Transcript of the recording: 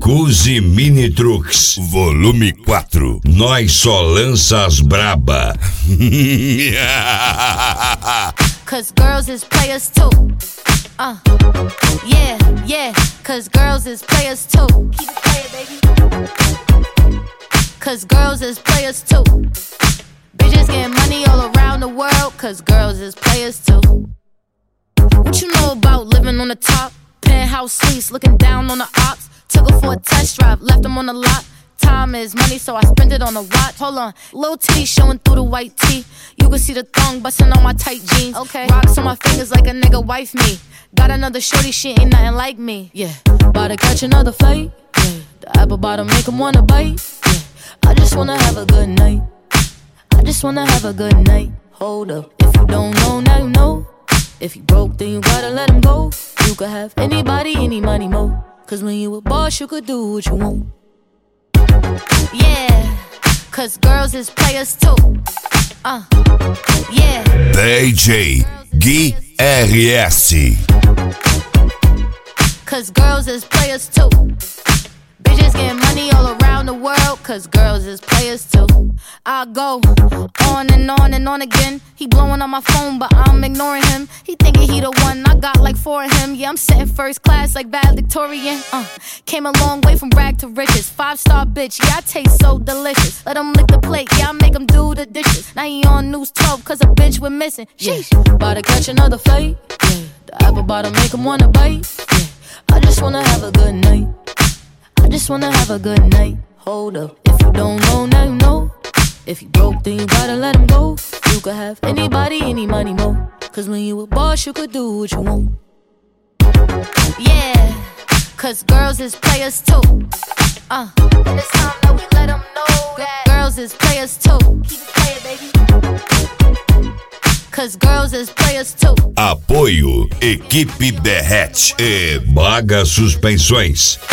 Jacuzzi Mini Trucks, volume 4. Nós só lança as braba. Cause girls is players too. Yeah, yeah. Cause girls is players too. Keep it playing, baby. Cause girls is players too. Bitches getting money all around the world. Cause girls is players too. What you know about living on the top? Penthouse suites, looking down on the ops. Took her for a test drive, left them on the lot. Time is money, so I spend it on a watch. Hold on, little titty showing through the white tee. You can see the thong busting on my tight jeans. Okay, rocks on my fingers like a nigga wife me. Got another shorty, she ain't nothing like me. Yeah, about to catch another flight. Yeah, the apple bottom make him wanna bite. Yeah, I just wanna have a good night. I just wanna have a good night. Hold up, if you don't know, now you know. If you broke, then you gotta let him go. You could have anybody, any money, mo. Cause when you a boss, you could do what you want. Yeah, cause girls is players too. Yeah. DJ Gui RS. Cause girls is players too. Bitches getting money all around the world. Cause girls is players too. I go on and on and on again. He blowing on my phone, but I'm ignoring him. He thinking he the one, I got like 4 of him. Yeah, I'm sitting first class like valedictorian. Came a long way from rag to riches. 5-star bitch, yeah, I taste so delicious. Let him lick the plate, yeah, I make him do the dishes. Now he on News 12 cause a bitch went missing. Sheesh, about to catch another flight. Yeah, the apple bottom make him wanna bite. Yeah, I just wanna have a good night. I just wanna have a good night. Hold up, if you don't know, now you know. If you broke, then you gotta let him go. You could have anybody, any money, mo. Cause when you a boss, you could do what you want. Yeah, cause girls is players too. And it's time that we let them know that girls is players too. Keep it playing, baby. Cause girls is players too. Apoio Equipe Derrete e Baga Suspensões.